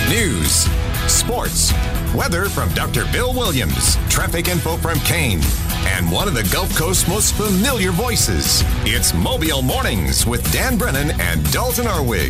News, sports, weather from Dr. Bill Williams, traffic info from Kane, and one of the Gulf Coast's most familiar voices. It's Mobile Mornings with Dan Brennan and Dalton Arwig.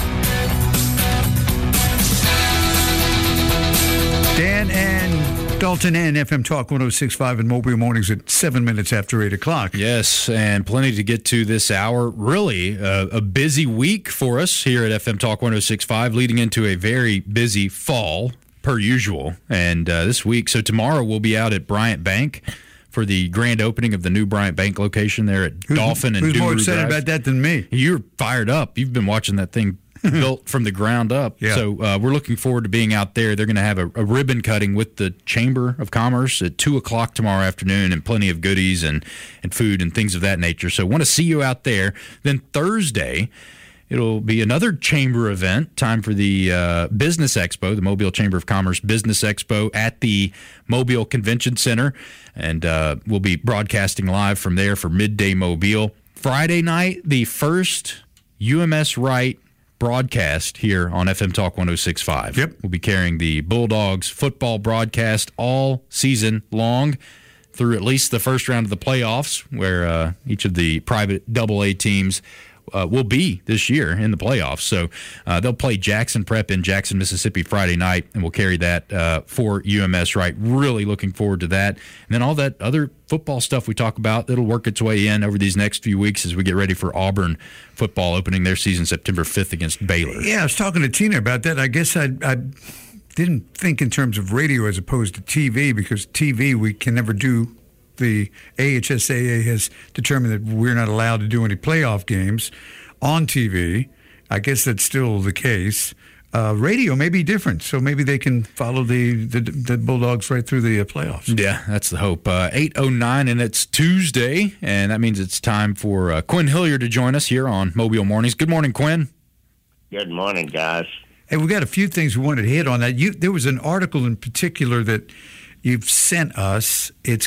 Dan and Dalton and FM Talk 106.5 and Mobile Mornings at 7 minutes after 8 o'clock. Yes, and plenty to get to this hour. Really a busy week for us here at FM Talk 106.5, leading into a very busy fall, per usual. And this week, so tomorrow we'll be out at Bryant Bank for the grand opening of the new Bryant Bank location there at Dolphin and Who's more Duru excited Drive. about that than me? You're fired up. You've been watching that thing built from the ground up. Yeah. So we're looking forward to being out there. They're going to have a ribbon cutting with the Chamber of Commerce at 2 o'clock tomorrow afternoon, and plenty of goodies and food and things of that nature. So want to see you out there. Then Thursday, it'll be another Chamber event, time for the Business Expo, the Mobile Chamber of Commerce Business Expo at the Mobile Convention Center. And we'll be broadcasting live from there for Midday Mobile. Friday night, the first UMS Wright broadcast here on FM Talk 106.5. Yep. We'll be carrying the Bulldogs football broadcast all season long through at least the first round of the playoffs, where each of the private AA teams will be this year in the playoffs. So they'll play Jackson Prep in Jackson, Mississippi Friday night, and we'll carry that for UMS Wright. Really looking forward to that. And then all that other football stuff we talk about, it'll work its way in over these next few weeks as we get ready for Auburn football opening their season September 5th against Baylor. Yeah, I was talking to Tina about that. I guess I didn't think in terms of radio as opposed to TV, because TV we can never do. The AHSAA has determined that we're not allowed to do any playoff games on TV. I guess that's still the case. Radio may be different, so maybe they can follow the Bulldogs right through the playoffs. Yeah, that's the hope. 8:09, and it's Tuesday, and that means it's time for Quinn Hilliard to join us here on Mobile Mornings. Good morning, Quinn. Good morning, guys. Hey, we've got a few things we wanted to hit on. That there was an article in particular that you've sent us. It's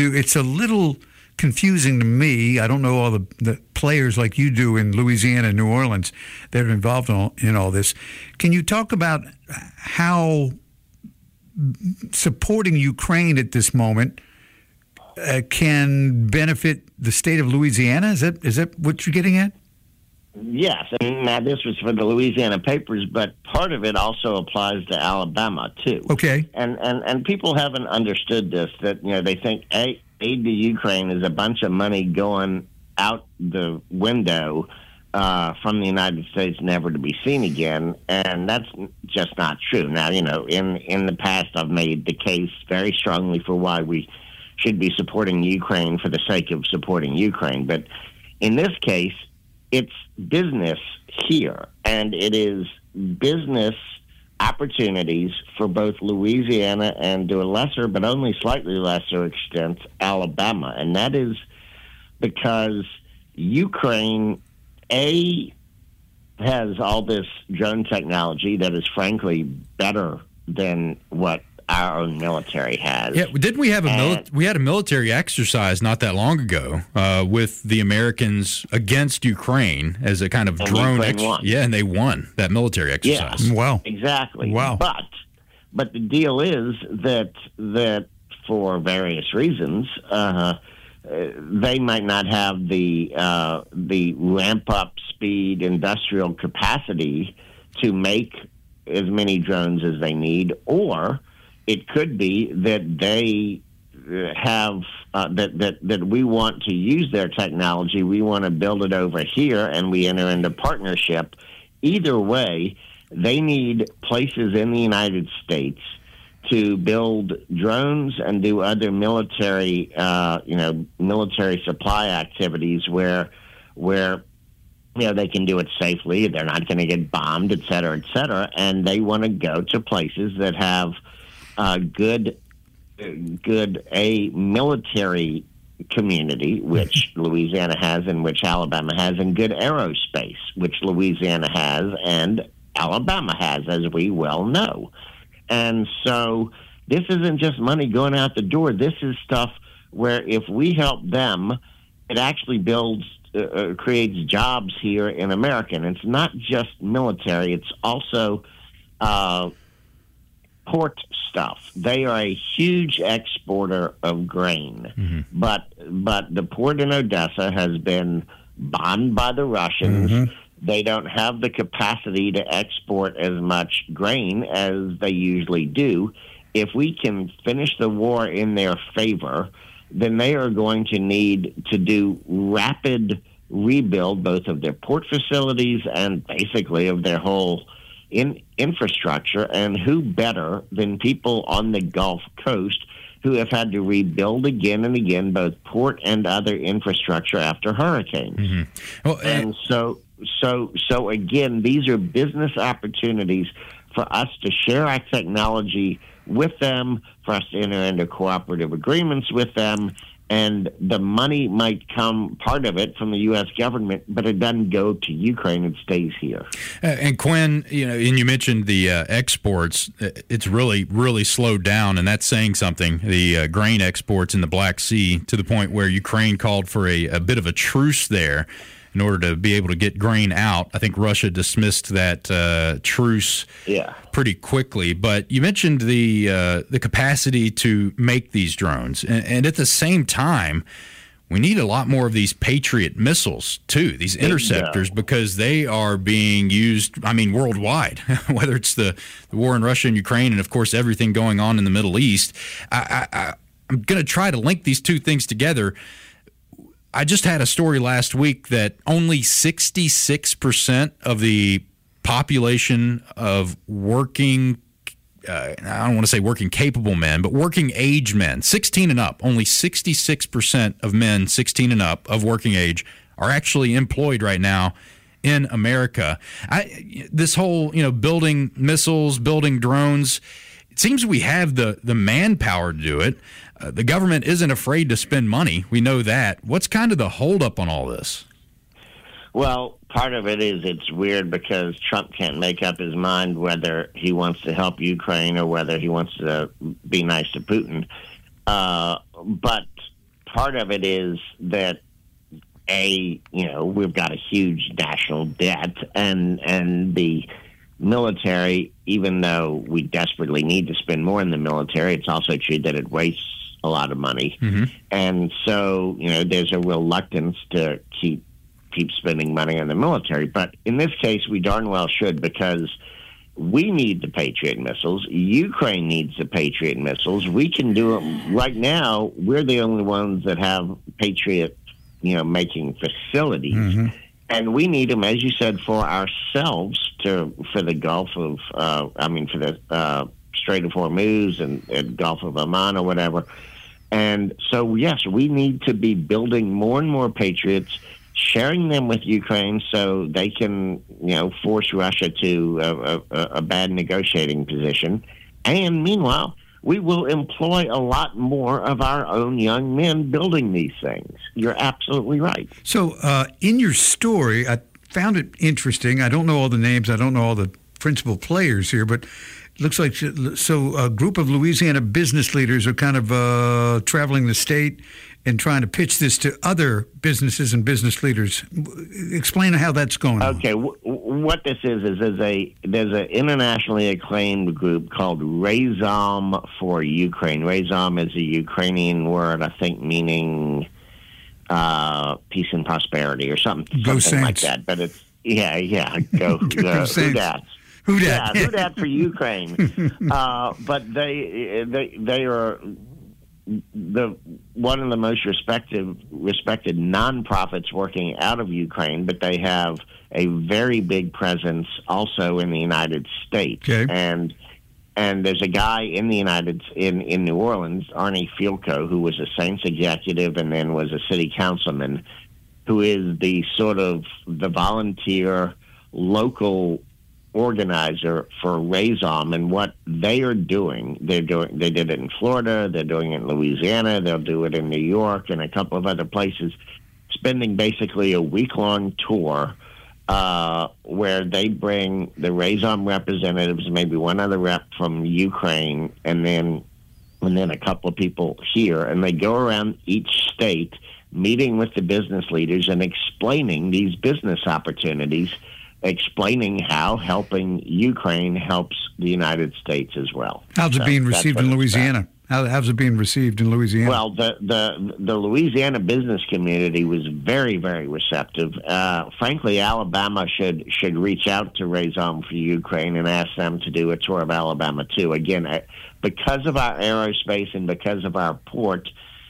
a little confusing to me. I don't know all the players like you do in Louisiana and New Orleans that are involved in all this. Can you talk about how supporting Ukraine at this moment can benefit the state of Louisiana? Is that what you're getting at? Yes, and now this was for the Louisiana papers, but part of it also applies to Alabama too. Okay. And people haven't understood this, that they think aid to Ukraine is a bunch of money going out the window from the United States, never to be seen again, and that's just not true. Now, in the past, I've made the case very strongly for why we should be supporting Ukraine for the sake of supporting Ukraine, but in this case, it's business here, and it is business opportunities for both Louisiana and, to a lesser but only slightly lesser extent, Alabama. And that is because Ukraine, has all this drone technology that is frankly better than what our own military has. Yeah, didn't we have we had a military exercise not that long ago with the Americans against Ukraine as a kind of drone exercise? Yeah, and they won that military exercise. Yeah. Wow. Exactly. Wow. But the deal is that for various reasons, they might not have the ramp up speed industrial capacity to make as many drones as they need, or it could be that they have that we want to use their technology. We want to build it over here, and we enter into partnership. Either way, they need places in the United States to build drones and do other military, military supply activities where they can do it safely. They're not going to get bombed, et cetera, and they want to go to places that have good military community, which Louisiana has and which Alabama has, and good aerospace, which Louisiana has and Alabama has, as we well know. And so this isn't just money going out the door. This is stuff where if we help them, it actually creates jobs here in America. And it's not just military. It's also port stuff. They are a huge exporter of grain, but the port in Odessa has been bombed by the Russians. They don't have the capacity to export as much grain as they usually do. If we can finish the war in their favor, then they are going to need to do rapid rebuild both of their port facilities and basically of their whole infrastructure. And who better than people on the Gulf Coast who have had to rebuild again and again both port and other infrastructure after hurricanes. Well, and so again, these are business opportunities for us to share our technology with them, for us to enter into cooperative agreements with them, and the money might come, part of it, from the U.S. government, but it doesn't go to Ukraine. It stays here. And Quinn, and you mentioned the exports. It's really, really slowed down, and that's saying something. The grain exports in the Black Sea, to the point where Ukraine called for a bit of a truce there in order to be able to get grain out. I think Russia dismissed that truce pretty quickly. But you mentioned the capacity to make these drones. And at the same time, we need a lot more of these Patriot missiles, too, these interceptors, because they are being used, worldwide, whether it's the war in Russia and Ukraine and, of course, everything going on in the Middle East. I'm going to try to link these two things together. I just had a story last week that only 66% of the population of working, I don't want to say working capable men, but working age men, 16 and up, only 66% of men 16 and up of working age are actually employed right now in America. This whole, building missiles, building drones, it seems we have the manpower to do it. The government isn't afraid to spend money. We know that. What's kind of the holdup on all this? Well, part of it is it's weird because Trump can't make up his mind whether he wants to help Ukraine or whether he wants to be nice to Putin. But part of it is that, we've got a huge national debt, and the military, even though we desperately need to spend more in the military, it's also true that it wastes a lot of money. And so, there's a reluctance to keep spending money on the military. But in this case, we darn well should, because we need the Patriot missiles. Ukraine needs the Patriot missiles. We can do it right now. We're the only ones that have Patriot, making facilities. And we need them, as you said, for ourselves, for the Gulf of, for the Strait of Hormuz and Gulf of Oman or whatever. And so, yes, we need to be building more and more Patriots, sharing them with Ukraine so they can, force Russia to a bad negotiating position. And meanwhile, we will employ a lot more of our own young men building these things. You're absolutely right. So in your story, I found it interesting. I don't know all the names. I don't know all the principal players here, but it looks like a group of Louisiana business leaders are kind of traveling the state and trying to pitch this to other businesses and business leaders. Explain how that's going on. Okay, what this is there's an internationally acclaimed group called Razom for Ukraine. Razom is a Ukrainian word, I think, meaning peace and prosperity or something like that. But it's go who dat? Who dat for Ukraine? But they are one of the most respected nonprofits working out of Ukraine, but they have a very big presence also in the United States. Okay. And there's a guy in New Orleans, Arnie Fielko, who was a Saints executive and then was a city councilman, who is the sort of the volunteer local organizer for Razom. And what they are doing, they did it in Florida, they're doing it in Louisiana, they'll do it in New York and a couple of other places, spending basically a week-long tour where they bring the Razom representatives, maybe one other rep from Ukraine, and then a couple of people here, and they go around each state meeting with the business leaders and explaining these business opportunities explaining how helping Ukraine helps the United States as well. How's it being received in Louisiana? How's it being received in Louisiana? Well, the Louisiana business community was very, very receptive. Frankly, Alabama should reach out to Raison for Ukraine and ask them to do a tour of Alabama too. Again, because of our aerospace and because of our port,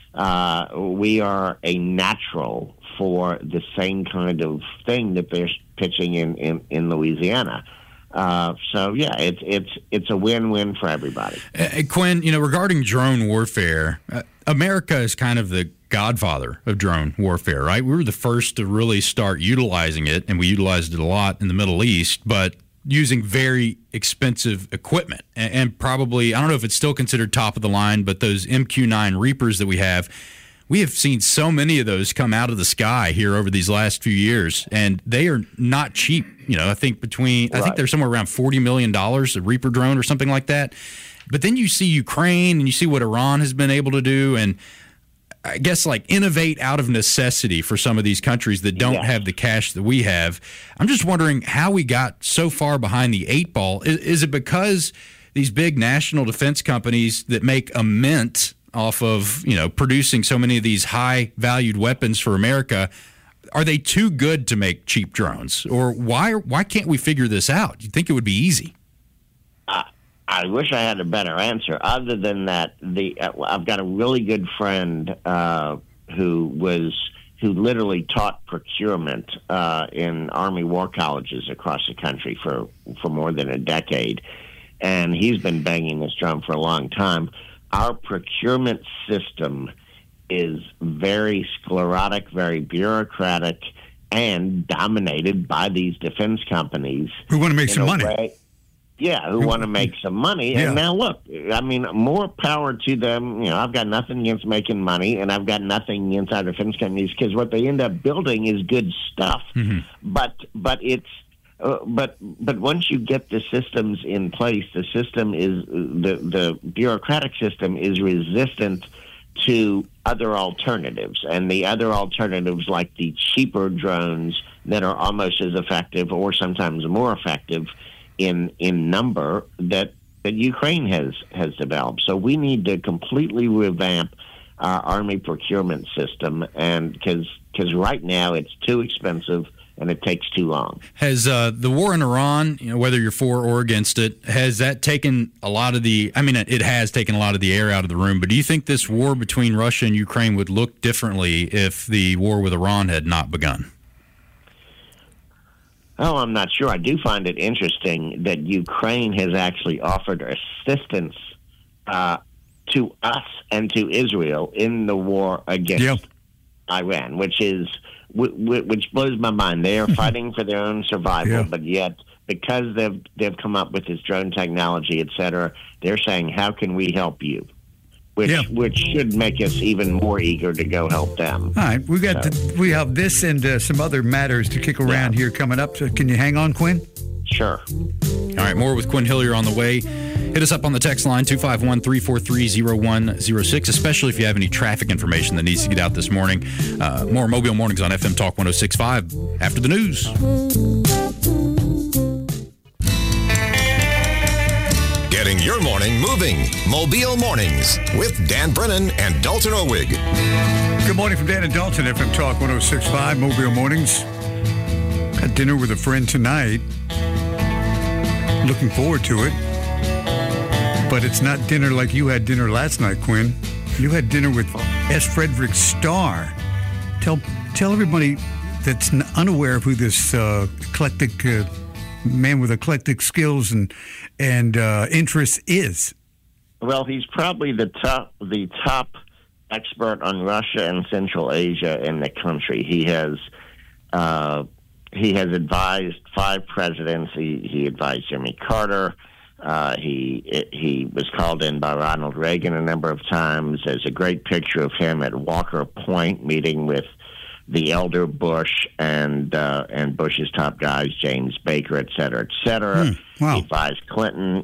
we are a natural for the same kind of thing that they're pitching in Louisiana. So yeah, it's a win-win for everybody. Quinn, regarding drone warfare, America is kind of the godfather of drone warfare, right? We were the first to really start utilizing it, and we utilized it a lot in the Middle East, but using very expensive equipment. And probably, I don't know if it's still considered top of the line, but those MQ-9 Reapers that we have seen so many of those come out of the sky here over these last few years, and they are not cheap. I think I think they're somewhere around $40 million a Reaper drone or something like that. But then you see Ukraine and you see what Iran has been able to do, and I guess innovate out of necessity for some of these countries that don't have the cash that we have. I'm just wondering how we got so far behind the eight ball. Is it because these big national defense companies that make a mint off of producing so many of these high valued weapons for America, are they too good to make cheap drones, or why can't we figure this out? You think it would be easy? I wish I had a better answer. Other than that, I've got a really good friend who literally taught procurement in Army war colleges across the country for more than a decade, and he's been banging this drum for a long time. Our procurement system is very sclerotic, very bureaucratic, and dominated by these defense companies who want to make some money. Who want to make some money. And now look, I mean, more power to them. I've got nothing against making money, and I've got nothing against our defense companies, because what they end up building is good stuff. Mm-hmm. But it's but once you get the systems in place, the system is the bureaucratic system is resistant to other alternatives, and the other alternatives, like the cheaper drones that are almost as effective or sometimes more effective in number, that Ukraine has developed. So we need to completely revamp our Army procurement system, and because right now it's too expensive and it takes too long. Has the war in Iran, whether you're for or against it, has that taken a lot of the, it has taken a lot of the air out of the room, but do you think this war between Russia and Ukraine would look differently if the war with Iran had not begun? Oh, I'm not sure. I do find it interesting that Ukraine has actually offered assistance to us and to Israel in the war against Iran, which blows my mind. They are fighting for their own survival, but yet because they've come up with this drone technology, et cetera, they're saying, "How can we help you?" Which should make us even more eager to go help them. All right, we have this and some other matters to kick around here coming up. So can you hang on, Quinn? Sure. All right, more with Quinn Hillier on the way. Hit us up on the text line, 251-343-0106, especially if you have any traffic information that needs to get out this morning. More Mobile Mornings on FM Talk 106.5 after the news. Getting your morning moving. Mobile Mornings with Dan Brennan and Dalton Owig. Good morning from Dan and Dalton, FM Talk 106.5, Mobile Mornings. Had dinner with a friend tonight. Looking forward to it. But it's not dinner like you had dinner last night, Quinn. You had dinner with S. Frederick Starr. Tell everybody that's unaware of who this eclectic man with eclectic skills and interests is. Well, he's probably the top expert on Russia and Central Asia in the country. He has advised 5 presidents. He advised Jimmy Carter. He was called in by Ronald Reagan a number of times. There's a great picture of him at Walker Point meeting with the elder Bush and Bush's top guys, James Baker, et cetera, et cetera. Wow. He advised Clinton,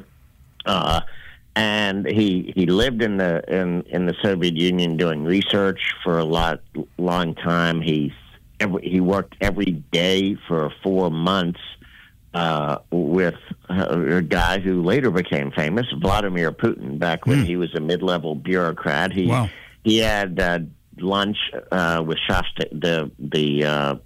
and he lived in the Soviet Union doing research for a long time. He worked every day for 4 months with a guy who later became famous, Vladimir Putin. Back when he was a mid-level bureaucrat, he had lunch with the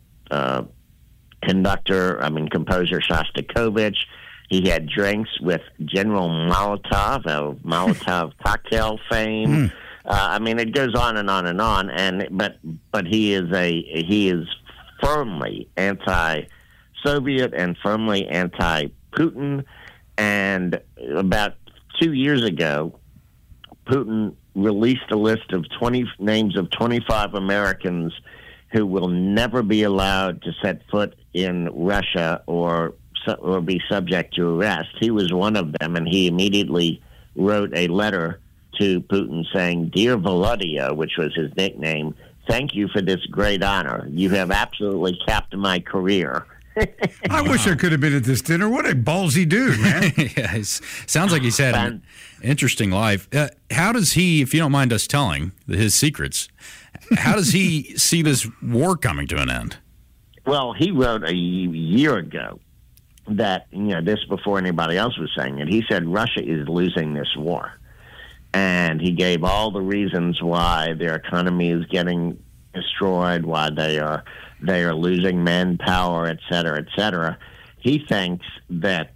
composer Shostakovich. He had drinks with General Molotov of Molotov cocktail fame. It goes on and on and on. But he is firmly anti-Soviet and firmly anti-Putin. And about 2 years ago, Putin released a list of 20 names of 25 Americans who will never be allowed to set foot in Russia or be subject to arrest. He was one of them, and he immediately wrote a letter to Putin saying, "Dear Volodya," which was his nickname, "thank you for this great honor. You have absolutely capped my career." I wish I could have been at this dinner. What a ballsy dude, man. Yeah, it sounds like he's had an interesting life. How does he, if you don't mind us telling his secrets, how does he see this war coming to an end? Well, he wrote a year ago that, this before anybody else was saying it. He said Russia is losing this war. And he gave all the reasons why their economy is getting destroyed, why they are losing manpower, et cetera, et cetera. He thinks that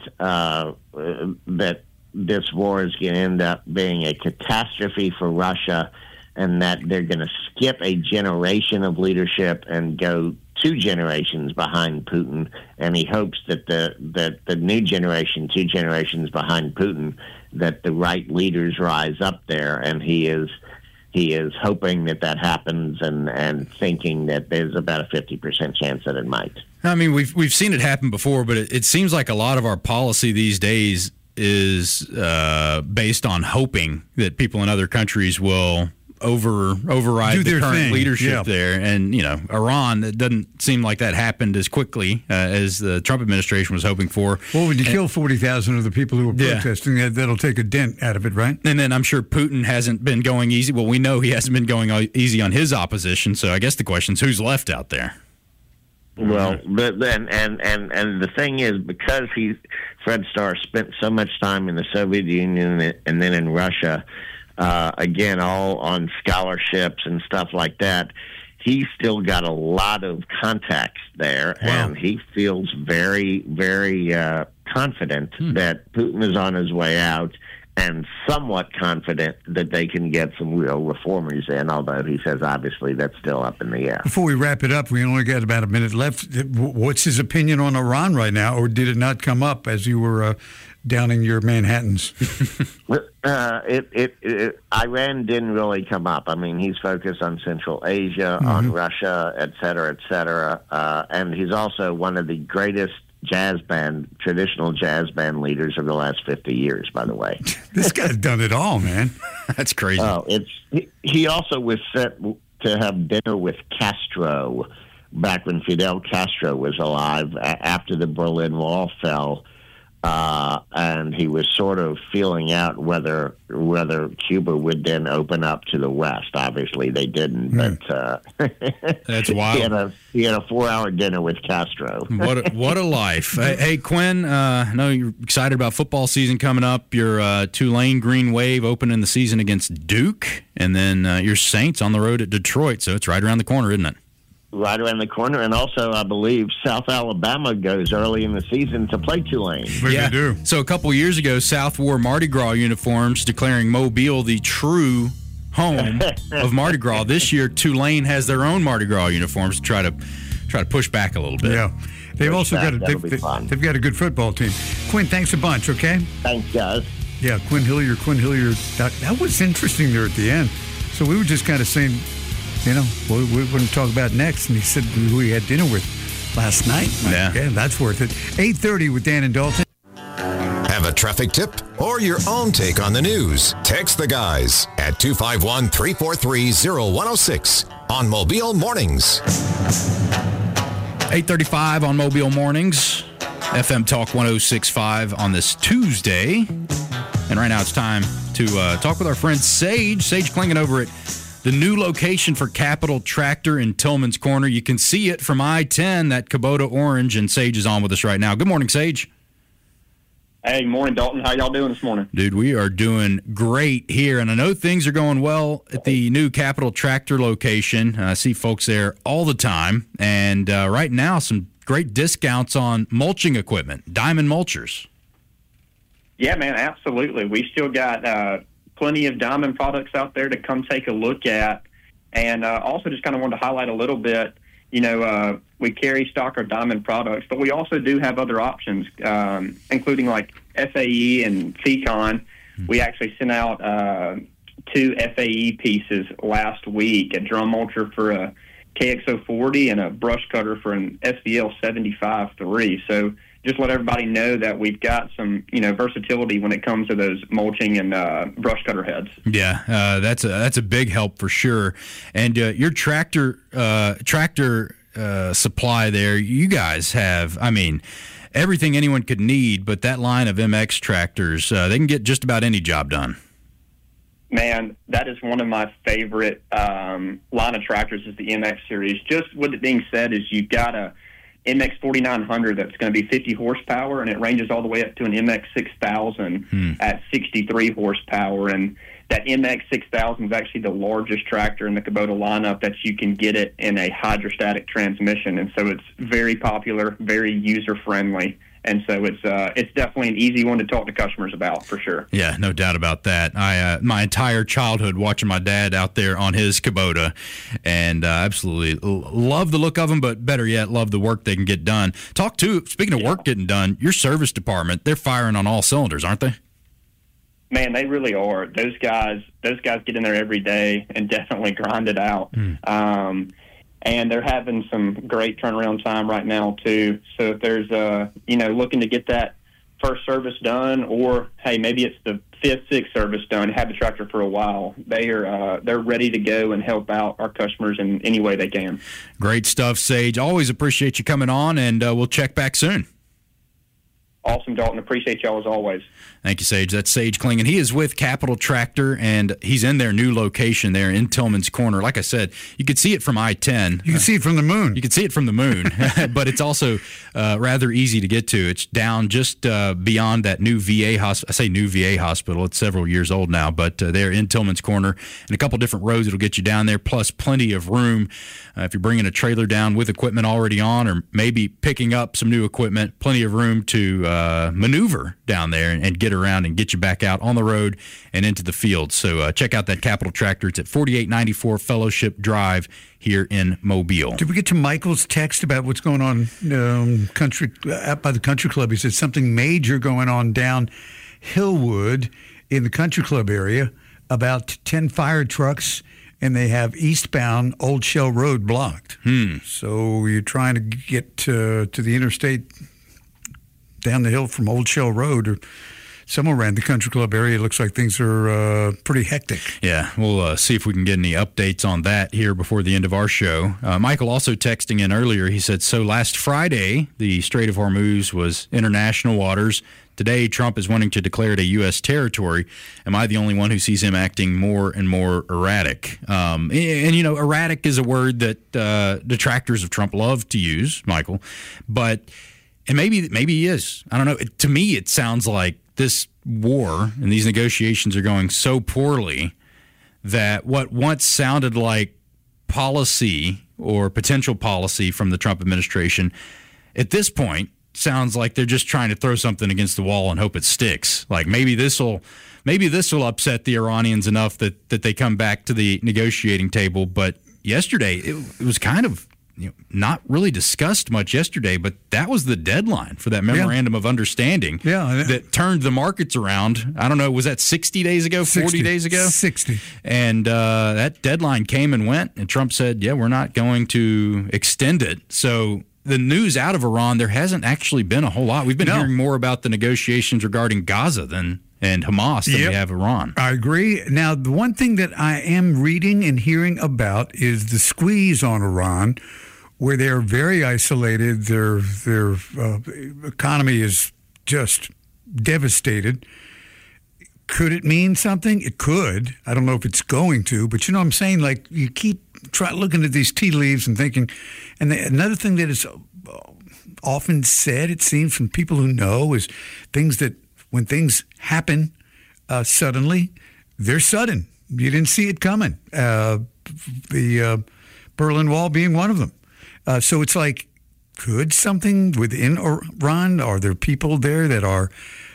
that this war is going to end up being a catastrophe for Russia, and that they're going to skip a generation of leadership and go 2 generations behind Putin. And he hopes that the new generation, 2 generations behind Putin, that the right leaders rise up there. And he is hoping that happens, and thinking that there's about a 50% chance that it might. I mean, we've seen it happen before, but it seems like a lot of our policy these days is based on hoping that people in other countries will override the current leadership there. And, Iran, it doesn't seem like that happened as quickly as the Trump administration was hoping for. Well, when you kill 40,000 of the people who were protesting, that'll take a dent out of it, right? And then I'm sure Putin hasn't been going easy. Well, we know he hasn't been going easy on his opposition. So I guess the question is, who's left out there? Well, but then, and the thing is, because Fred Starr spent so much time in the Soviet Union and then in Russia, again, all on scholarships and stuff like that, he's still got a lot of contacts there, and he feels very, very confident that Putin is on his way out, and somewhat confident that they can get some real reformers in, although he says obviously that's still up in the air. Before we wrap it up, we only got about a minute left. What's his opinion on Iran right now, or did it not come up as you were downing your Manhattans? Iran didn't really come up. I mean, he's focused on Central Asia, on Russia, et cetera, and he's also one of the greatest traditional jazz band leaders of the last 50 years, by the way. This guy's done it all, man. That's crazy. Oh, he also was set to have dinner with Castro back when Fidel Castro was alive, after the Berlin Wall fell. And he was sort of feeling out whether Cuba would then open up to the West. Obviously, they didn't. But that's wild. He had a 4-hour dinner with Castro. What a life! Hey, Quinn, I know you're excited about football season coming up. Your Tulane Green Wave opening the season against Duke, and then your Saints on the road at Detroit. So it's right around the corner, isn't it? Right around the corner, and also I believe South Alabama goes early in the season to play Tulane. They do. So a couple years ago, South wore Mardi Gras uniforms, declaring Mobile the true home of Mardi Gras. This year, Tulane has their own Mardi Gras uniforms to try to push back a little bit. Yeah, they've also got they've got a good football team. Quinn, thanks a bunch. Okay. Thanks, guys. Yeah, Quinn Hillier. That was interesting there at the end. So we were just kind of saying, what we're going to talk about next. And he said who he had dinner with last night. Yeah, that's worth it. 8:30 with Dan and Dalton. Have a traffic tip or your own take on the news? Text the guys at 251-343-0106 on Mobile Mornings. 8:35 on Mobile Mornings. FM Talk 106.5 on this Tuesday. And right now it's time to talk with our friend Sage. Sage Klingon over at the new location for Capital Tractor in Tillman's Corner. You can see it from I-10, that Kubota orange, and Sage is on with us right now. Good morning, Sage. Hey, morning, Dalton. How y'all doing this morning? Dude, we are doing great here, and I know things are going well at the new Capital Tractor location. I see folks there all the time, and right now some great discounts on mulching equipment, Diamond Mulchers. Yeah, man, absolutely. We still got plenty of Diamond products out there to come take a look at, and also just kind of wanted to highlight a little bit, we carry stock or Diamond products, but we also do have other options, including like FAE and FECON. We actually sent out 2 FAE pieces last week, a drum mulcher for a KX040 and a brush cutter for an SVL 75-3. So just let everybody know that we've got some, versatility when it comes to those mulching and brush cutter heads. Yeah, that's a big help for sure. And your tractor supply there, you guys have, everything anyone could need, but that line of MX tractors, they can get just about any job done. Man, that is one of my favorite line of tractors is the MX series. Just with it being said is you've got a MX 4900 that's going to be 50 horsepower, and it ranges all the way up to an MX 6000 at 63 horsepower. And that MX 6000 is actually the largest tractor in the Kubota lineup that you can get it in a hydrostatic transmission. And so it's very popular, very user-friendly. And so it's definitely an easy one to talk to customers about, for sure. Yeah, no doubt about that. I my entire childhood watching my dad out there on his Kubota, and absolutely love the look of them, but better yet, love the work they can get done. Speaking of work getting done, your service department, they're firing on all cylinders, aren't they? Man, they really are. Those guys get in there every day and definitely grind it out. And they're having some great turnaround time right now, too. So if there's, looking to get that first service done, or, hey, maybe it's the 5th, 6th service done, have the tractor for a while, they're ready to go and help out our customers in any way they can. Great stuff, Sage. Always appreciate you coming on, and we'll check back soon. Awesome, Dalton. Appreciate y'all as always. Thank you, Sage. That's Sage Klingon. He is with Capital Tractor, and he's in their new location there in Tillman's Corner. Like I said, you could see it from I-10. You can see it from the moon. You can see it from the moon, but it's also rather easy to get to. It's down just beyond that new VA hospital. I say new VA hospital. It's several years old now, but they're in Tillman's Corner, and a couple different roads that'll get you down there, plus plenty of room. If you're bringing a trailer down with equipment already on, or maybe picking up some new equipment, plenty of room to maneuver down there and get around and get you back out on the road and into the field. So check out that Capital Tractor. It's at 4894 Fellowship Drive here in Mobile. Did we get to Michael's text about what's going on out by the country club? He said something major going on down Hillwood in the country club area, about 10 fire trucks, and they have eastbound Old Shell Road blocked. So you're trying to get to the interstate down the hill from Old Shell Road or somewhere around the country club area. It looks like things are pretty hectic. Yeah, we'll see if we can get any updates on that here before the end of our show. Michael also texting in earlier, he said, so last Friday, the Strait of Hormuz was international waters. Today, Trump is wanting to declare it a U.S. territory. Am I the only one who sees him acting more and more erratic? Erratic is a word that detractors of Trump love to use, Michael. And maybe he is. I don't know. To me, it sounds like this war and these negotiations are going so poorly that what once sounded like policy or potential policy from the Trump administration, at this point, sounds like they're just trying to throw something against the wall and hope it sticks. Like maybe this will upset the Iranians enough that they come back to the negotiating table. But yesterday, it was kind of not really discussed much yesterday, but that was the deadline for that memorandum of understanding that turned the markets around. I don't know, was that 60 days ago, 40 days ago? 60. And that deadline came and went, and Trump said, we're not going to extend it. So the news out of Iran, there hasn't actually been a whole lot. We've been hearing more about the negotiations regarding Gaza and Hamas than we have Iran. I agree. Now, the one thing that I am reading and hearing about is the squeeze on Iran, where they're very isolated. Their economy is just devastated. Could it mean something? It could. I don't know if it's going to, but you know what I'm saying? Like, you keep looking at these tea leaves and thinking, and another thing that is often said, it seems, from people who know, is things that when things happen suddenly, they're sudden. You didn't see it coming. The Berlin Wall being one of them. So it's like, could something within Iran, are there people there that are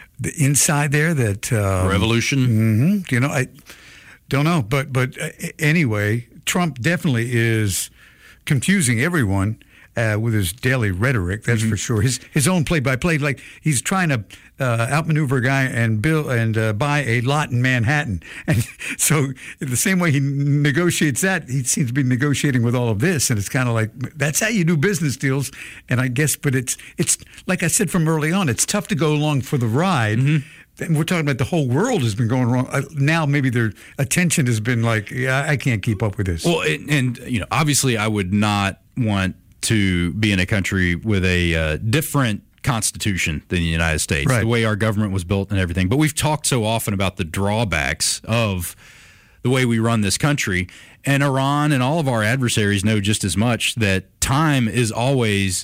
inside there that revolution? You know, I don't know, but anyway, Trump definitely is confusing everyone with his daily rhetoric. That's for sure. His own play-by-play, like he's trying to outmaneuver a guy and buy a lot in Manhattan, and so the same way he negotiates that, he seems to be negotiating with all of this, and it's kind of like that's how you do business deals. And I guess, but it's like I said from early on, it's tough to go along for the ride. And we're talking about the whole world has been going wrong. Now maybe their attention has been like, yeah, I can't keep up with this. Well, and you know, obviously, I would not want to be in a country with a different constitution than the United States, right. The way our government was built and everything. But we've talked so often about the drawbacks of the way we run this country. And Iran and all of our adversaries know just as much that time is always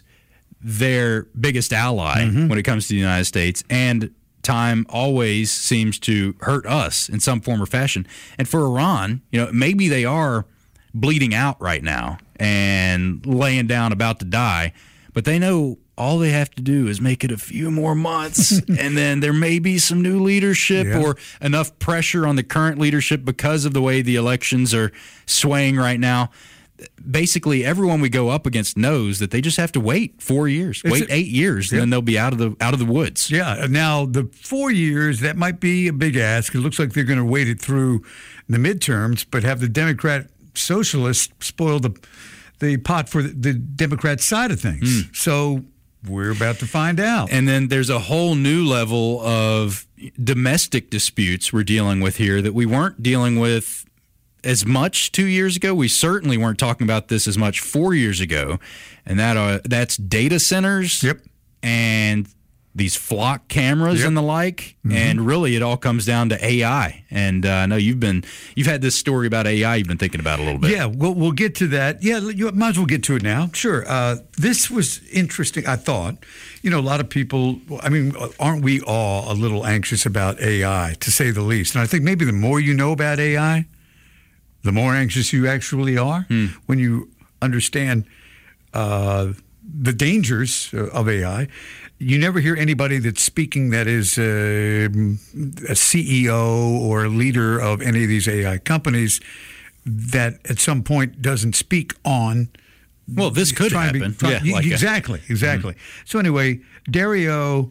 their biggest ally when it comes to the United States. And time always seems to hurt us in some form or fashion. And for Iran, you know, maybe they are bleeding out right now and laying down about to die, but they know all they have to do is make it a few more months, and then there may be some new leadership or enough pressure on the current leadership because of the way the elections are swaying right now. Basically, everyone we go up against knows that they just have to wait 4 years, 8 years, and then they'll be out of the woods. Yeah. Now, the 4 years, that might be a big ask. It looks like they're going to wait it through the midterms, but have the Democrat socialists spoil the pot for the Democrat side of things. So we're about to find out. And then there's a whole new level of domestic disputes we're dealing with here that we weren't dealing with as much 2 years ago. We certainly weren't talking about this as much 4 years ago. And that's data centers and these flock cameras and the like. And really it all comes down to AI. And I know you've had this story about AI you've been thinking about a little bit. Yeah, we'll get to that. Yeah, you might as well get to it now. Sure. This was interesting, I thought. You know, a lot of people, I mean, aren't we all a little anxious about AI, to say the least? And I think maybe the more you know about AI, the more anxious you actually are when you understand the dangers of AI. You never hear anybody that's speaking that is a CEO or a leader of any of these AI companies that at some point doesn't speak on. Well, this could happen. Exactly. So anyway, Dario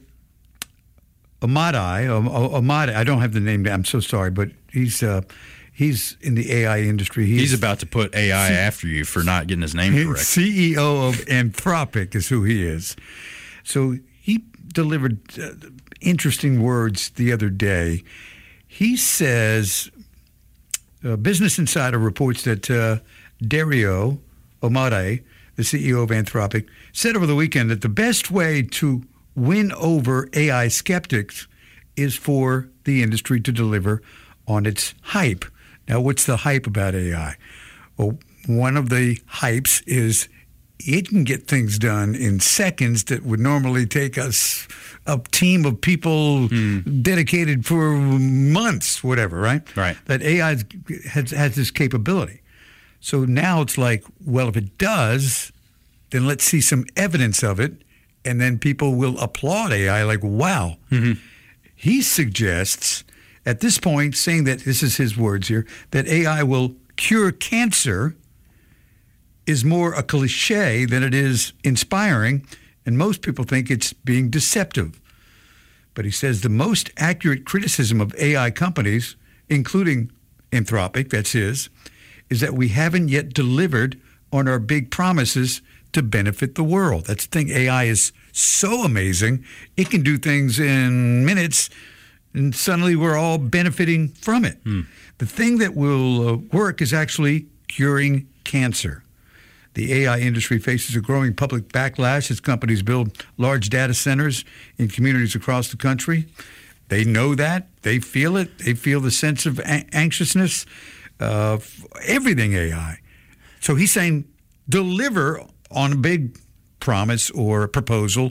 Amodei, I don't have the name. I'm so sorry, but he's in the AI industry. He's about to put AI after you for not getting his name correct. CEO of Anthropic is who he is. So he delivered interesting words the other day. He says, Business Insider reports that Dario Amodei, the CEO of Anthropic, said over the weekend that the best way to win over AI skeptics is for the industry to deliver on its hype. Now, what's the hype about AI? Well, one of the hypes is it can get things done in seconds that would normally take us a team of people dedicated for months, whatever, right? Right. That AI has this capability. So now it's like, well, if it does, then let's see some evidence of it, and then people will applaud AI like, wow. He suggests at this point, saying that, this is his words here, that AI will cure cancer is more a cliche than it is inspiring, and most people think it's being deceptive. But he says the most accurate criticism of AI companies, including Anthropic, that's his, is that we haven't yet delivered on our big promises to benefit the world. That's the thing. AI is so amazing. It can do things in minutes, and suddenly we're all benefiting from it. The thing that will work is actually curing cancer. The AI industry faces a growing public backlash as companies build large data centers in communities across the country. They know that. They feel it. They feel the sense of anxiousness. Everything AI. So he's saying deliver on a big promise or a proposal.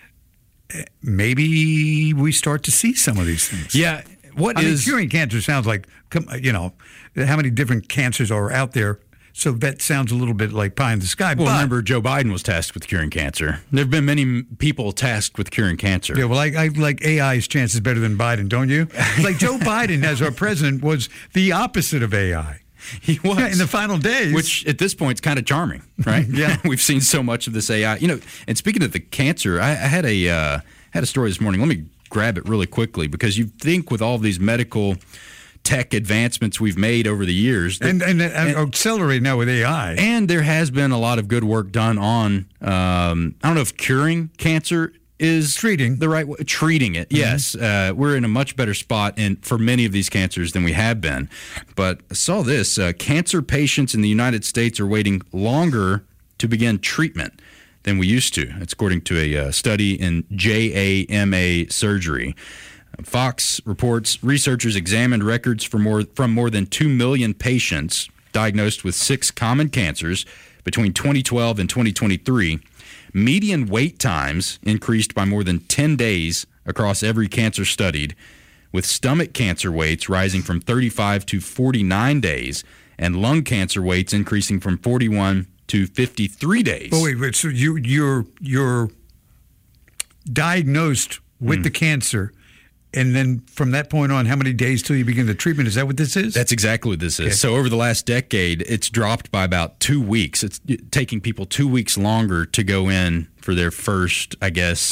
Maybe we start to see some of these things. Yeah. I mean, curing cancer sounds like, how many different cancers are out there. So that sounds a little bit like pie in the sky. Well, but remember, Joe Biden was tasked with curing cancer. There have been many people tasked with curing cancer. Yeah, well, I like AI's chances better than Biden, don't you? Like Joe Biden, as our president, was the opposite of AI. He was. Yeah, in the final days. Which, at this point, is kind of charming, right? Yeah. We've seen so much of this AI. And speaking of the cancer, I had a story this morning. Let me grab it really quickly, because you think with all of these medical tech advancements we've made over the years. And accelerate now with AI. And there has been a lot of good work done on, I don't know if curing cancer is treating the right way. Treating it, yes. We're in a much better spot for many of these cancers than we have been. But I saw this. Cancer patients in the United States are waiting longer to begin treatment than we used to. It's according to a study in JAMA Surgery. Fox reports researchers examined records from more than 2 million patients diagnosed with 6 common cancers between 2012 and 2023. Median wait times increased by more than 10 days across every cancer studied, with stomach cancer waits rising from 35 to 49 days and lung cancer waits increasing from 41 to 53 days. Oh, wait. So you're diagnosed with the cancer. And then from that point on, how many days till you begin the treatment? Is that what this is? That's exactly what this is. Okay. So over the last decade, it's dropped by about 2 weeks. It's taking people 2 weeks longer to go in for their first, I guess,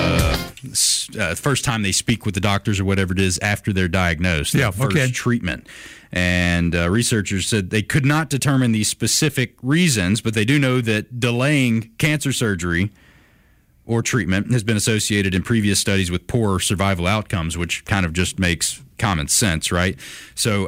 first time they speak with the doctors or whatever it is after they're diagnosed. Yeah, first treatment. And researchers said they could not determine the specific reasons, but they do know that delaying cancer surgery or treatment has been associated in previous studies with poor survival outcomes, which kind of just makes common sense, right? So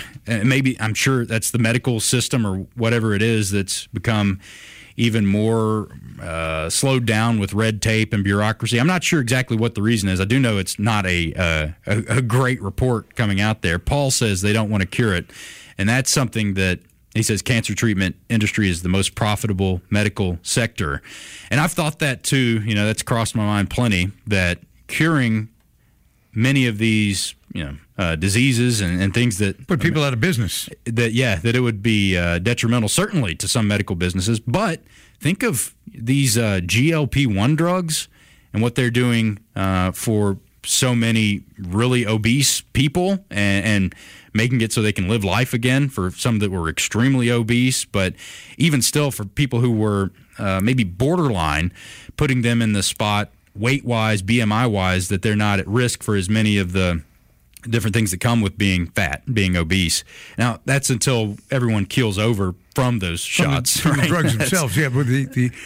I'm sure that's the medical system or whatever it is that's become even more slowed down with red tape and bureaucracy. I'm not sure exactly what the reason is. I do know it's not a great report coming out there. Paul says they don't want to cure it, and that's something that he says cancer treatment industry is the most profitable medical sector. And I've thought that too, that's crossed my mind plenty, that curing many of these, diseases and things that put people out of business. That it would be detrimental, certainly, to some medical businesses. But think of these GLP-1 drugs and what they're doing for so many really obese people and making it so they can live life again for some that were extremely obese, but even still for people who were maybe borderline, putting them in the spot weight-wise, BMI-wise, that they're not at risk for as many of the different things that come with being fat, being obese. Now, that's until everyone keels over from those shots. From the drugs themselves, yeah, but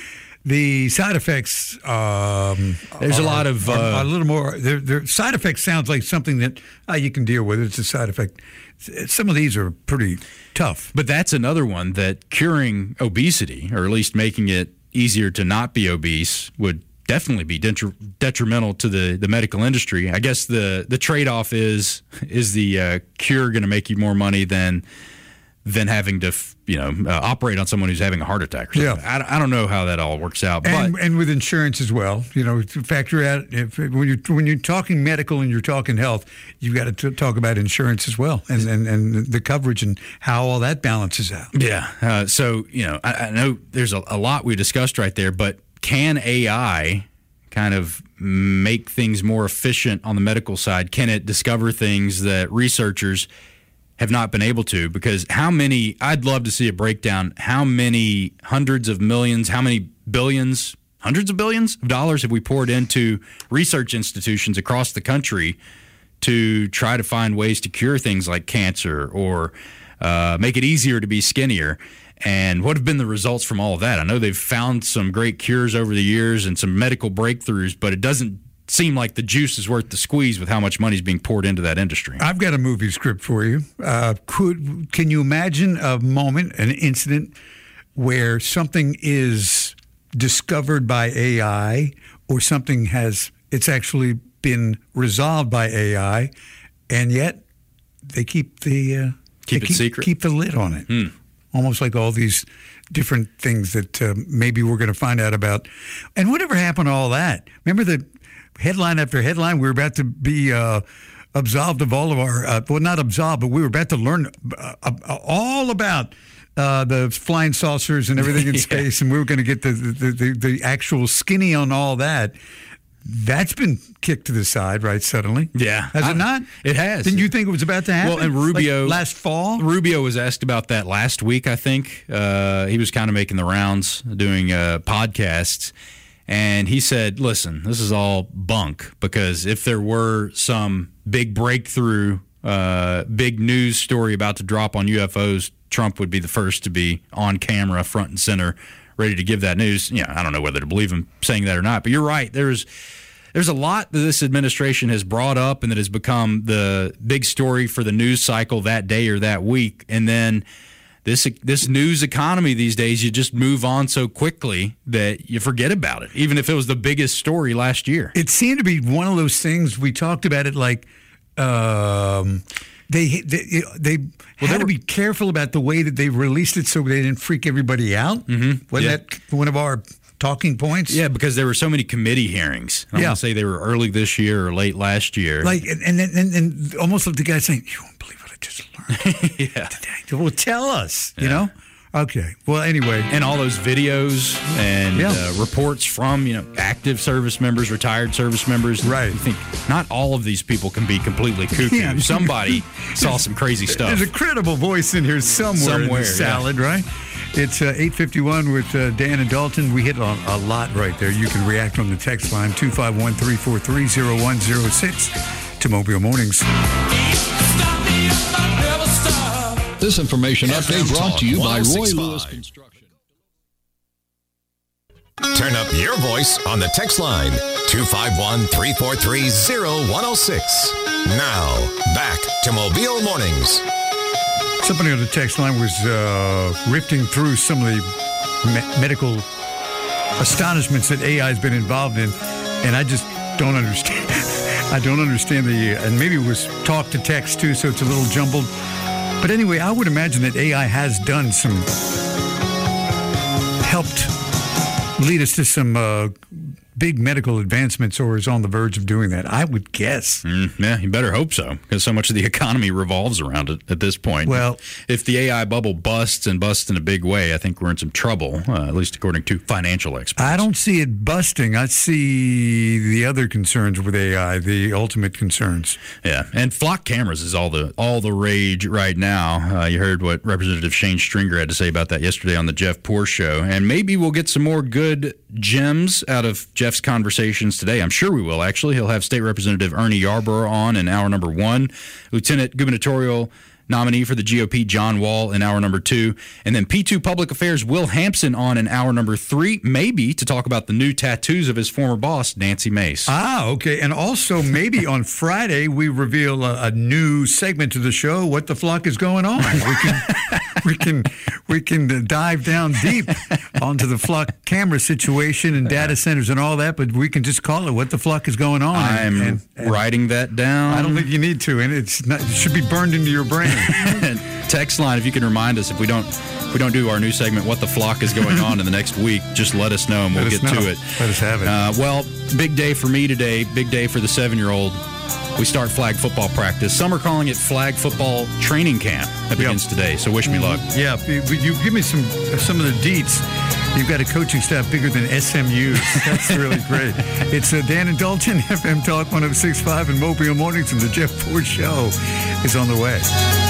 the side effects. There's a lot of a little more. Their side effects sounds like something that you can deal with. It's a side effect. Some of these are pretty tough. But that's another one that curing obesity, or at least making it easier to not be obese, would definitely be detrimental to the medical industry. I guess the trade-off is the cure going to make you more money than having to operate on someone who's having a heart attack or something. Yeah. I don't know how that all works out. And with insurance as well, to factor out when you're talking medical and you're talking health, you've got to talk about insurance as well and the coverage and how all that balances out. Yeah. So I know there's a lot we discussed right there, but can AI kind of make things more efficient on the medical side? Can it discover things that researchers have not been able to? Because I'd love to see a breakdown, how many hundreds of millions, how many billions, hundreds of billions of dollars have we poured into research institutions across the country to try to find ways to cure things like cancer or make it easier to be skinnier? And what have been the results from all of that? I know they've found some great cures over the years and some medical breakthroughs, but it doesn't seem like the juice is worth the squeeze with how much money is being poured into that industry. I've got a movie script for you. Can you imagine a moment, an incident where something is discovered by AI or something it's actually been resolved by AI, and yet they keep the secret. Keep the lid on it. Almost like all these different things that maybe we're going to find out about. And whatever happened to all that? Remember the headline after headline? We were about to be absolved of all of our, well, not absolved, but we were about to learn all about the flying saucers and everything in space, and we were going to get the actual skinny on all that. That's been kicked to the side, right, suddenly? Yeah. Has it not? It has. Didn't you think it was about to happen? Well, and Rubio... Like last fall? Rubio was asked about that last week, I think. He was kind of making the rounds, doing podcasts, and he said, listen, this is all bunk, because if there were some big breakthrough, big news story about to drop on UFOs, Trump would be the first to be on camera, front and center, ready to give that news. Yeah, I don't know whether to believe him saying that or not, but you're right. There's a lot that this administration has brought up and that has become the big story for the news cycle that day or that week. And then this news economy these days, you just move on so quickly that you forget about it, even if it was the biggest story last year. It seemed to be one of those things. We talked about it like they had to be careful about the way that they released it so they didn't freak everybody out. Mm-hmm. Wasn't that one of our talking points? Yeah, because there were so many committee hearings. I want to say they were early this year or late last year. Like, and almost like the guy saying, "You won't believe what I just learned." Yeah. Today. Well, tell us. You know. Okay. Well, anyway, and all those videos and reports from active service members, retired service members. Right. You think not all of these people can be completely cuckoo. Yeah. Somebody saw some crazy stuff. There's a credible voice in here somewhere in the salad, right? It's 8:51 with Dan and Dalton. We hit on a lot right there. You can react on the text line 251-343-0106 to Mobile Mornings. This information update brought to you by Roy Lewis Construction. Turn up your voice on the text line 251-343-0106. Now, back to Mobile Mornings. Somebody on the text line was rifting through some of the medical astonishments that AI has been involved in, and I just don't understand. I don't understand and maybe it was talk to text too, so it's a little jumbled. But anyway, I would imagine that AI has done helped lead us to some big medical advancements, or is on the verge of doing that. I would guess. Yeah, you better hope so, because so much of the economy revolves around it at this point. Well, if the AI bubble busts in a big way, I think we're in some trouble, at least according to financial experts. I don't see it busting. I see the other concerns with AI, the ultimate concerns. Yeah, and flock cameras is all the rage right now. You heard what Representative Shane Stringer had to say about that yesterday on the Jeff Poor Show, and maybe we'll get some more good gems out of Jeff's conversations today. I'm sure we will, actually. He'll have State Representative Ernie Yarborough on in hour number 1, Lieutenant Gubernatorial nominee for the GOP, John Wall, in hour number 2, and then P2 Public Affairs Will Hampson on in hour number 3, maybe to talk about the new tattoos of his former boss, Nancy Mace. Okay. And also maybe on Friday we reveal a new segment to the show, What the Flock is Going On. We can dive down deep onto the flock camera situation and data centers and all that, but we can just call it What the Flock is Going On. I'm writing that down. I don't think you need to, and it should be burned into your brain. Text line, if you can remind us, if we don't do our new segment, What the Flock is Going On in the next week, just let us know and we'll get to it. Let us have it. Well, big day for me today, big day for the 7-year-old. We start flag football practice. Some are calling it flag football training camp. That begins today, so wish me luck. Yeah, you give me some of the deets. You've got a coaching staff bigger than SMU's. That's really great. It's Dan and Dalton, FM Talk 106.5 and Mobile Mornings, and the Jeff Ford Show is on the way.